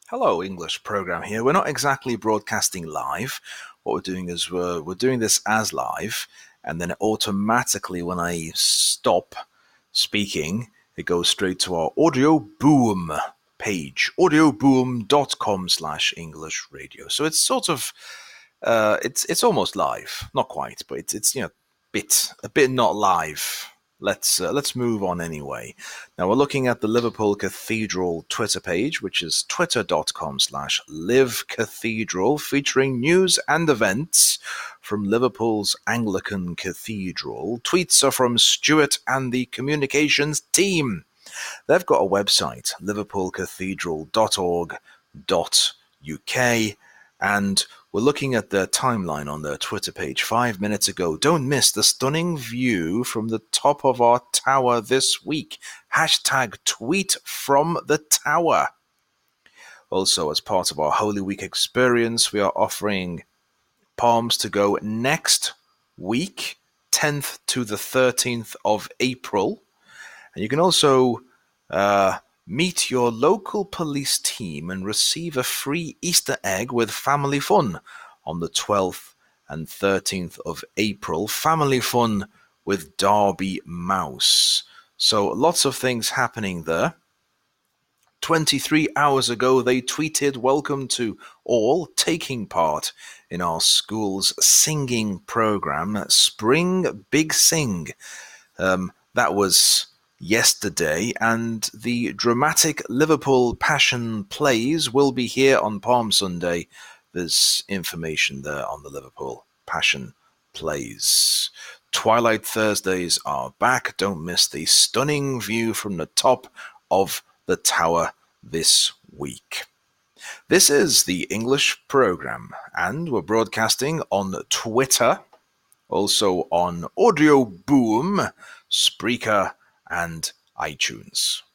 Hello, English program here. We're not exactly broadcasting live. What we're doing is we're doing this as live, and then automatically, when I stop speaking, it goes straight to our Audio Boom page, audioboom.com/English radio. So it's sort of it's almost live, not quite, but it's a bit not live. Let's move on anyway. Now we're looking at the Liverpool Cathedral Twitter page, which is twitter.com/livecathedral, featuring news and events from Liverpool's Anglican Cathedral. Tweets are from Stuart and the communications team. They've got a website, liverpoolcathedral.org.uk, and we're looking at their timeline on their Twitter page 5 minutes ago. Don't miss the stunning view from the top of our tower this week. Hashtag tweet from the tower. Also, as part of our Holy Week experience, we are offering Palms to go next week, 10th to the 13th of April. And you can also meet your local police team and receive a free Easter egg with Family Fun on the 12th and 13th of April. Family Fun with Darby Mouse. So lots of things happening there. 23 hours ago, they tweeted, "Welcome to all taking part in our school's singing program, Spring Big Sing." That was yesterday, and the dramatic Liverpool Passion Plays will be here on Palm Sunday. There's information there on the Liverpool Passion Plays. Twilight Thursdays are back. Don't miss the stunning view from the top of the tower this week. This is the English program, and we're broadcasting on Twitter, also on Audio Boom, Spreaker, and iTunes.